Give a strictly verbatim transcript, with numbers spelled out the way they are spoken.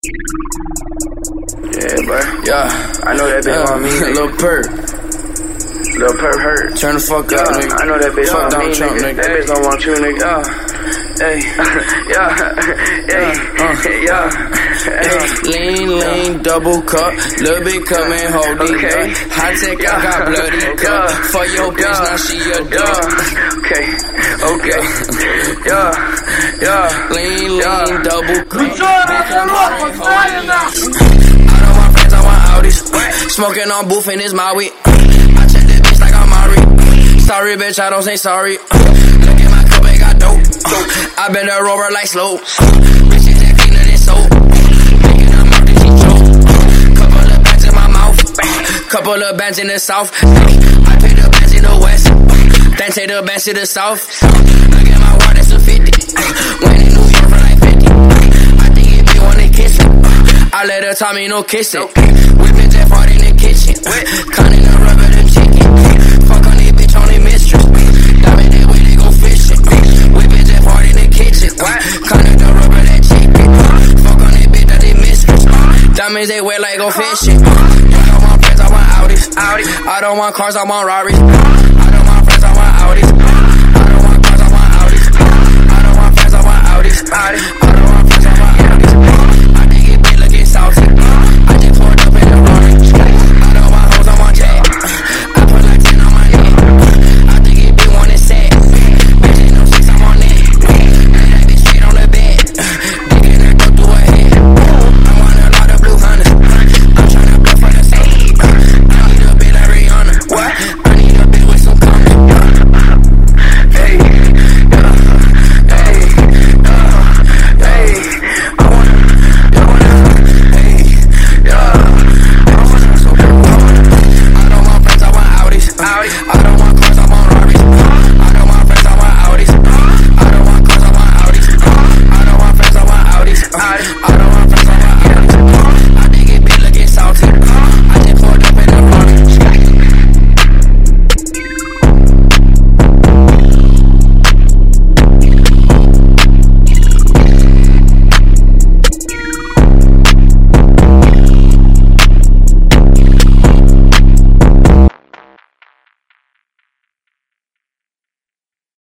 Yeah, bro. Yeah. I know that bitch uh, on me. Lil Perp. Lil Perp hurt. Turn the fuck yeah, up, nigga. I know that bitch fuck on Donald me, Trump, nigga. nigga. That bitch don't want you, nigga. Yeah. Hey. Yeah. Hey. Uh, Yeah. Hey. Lean, lean, double cup. Little bit come and hold it. Okay. High tech, I got bloody cup. For your bitch, now she a dog. Okay. Okay. Yeah. Yeah. Lean, lean, double cup. I know my friends, I want Audis. Smoking on booth and it's my weed. I check that bitch like I'm Mari. Sorry, bitch, I don't say sorry. Look at my cup, it got dope. I been a rover like slow. Bitches that cleaner than soap. Making her mouth that she choke. Couple of bands in my mouth. Couple of bands in the south. I pay the bands in the west. Then take the bands to the south. Look at my water, that's a fifty. Went in New York for like fifty. I think it be when they kiss it. I let her tell me no kissing. Whipping Jeff hard in the kitchen. Cutting the rubber, them chicken. Fuck on this bitch on the mistress. Diamond that way they go fishing. Whipping Jeff hard in the kitchen. Cutting the rubber, that chicken. Fuck on this bitch that they mistress. Diamonds they wear like go fishing. I don't want friends, I want Audis. I don't want cars, I want Rarries.